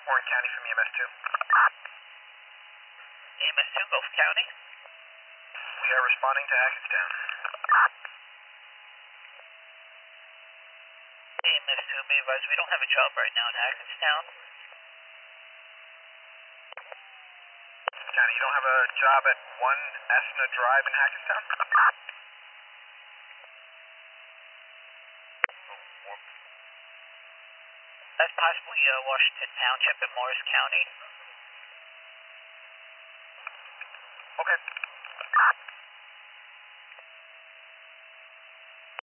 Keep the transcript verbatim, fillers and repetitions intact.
Warren County from E M S two. E M S two, Gulf County. We are responding to Hackettstown. E M S two, be advised, we don't have a job right now in Hackettstown. County, you don't have a job at one Asna Drive in Hackettstown? That's possibly uh, Washington Township in Morris County. Okay.